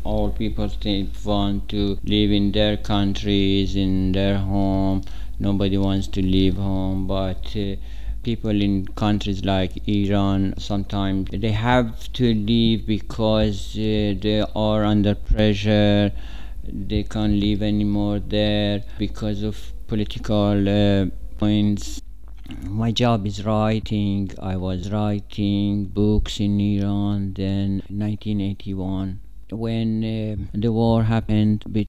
All people want to live in their countries, in their home. Nobody wants to leave home, but people in countries like Iran sometimes they have to leave because they are under pressure. They can't live anymore there because of political points. My job is writing. I was writing books in Iran then 1981 when the war happened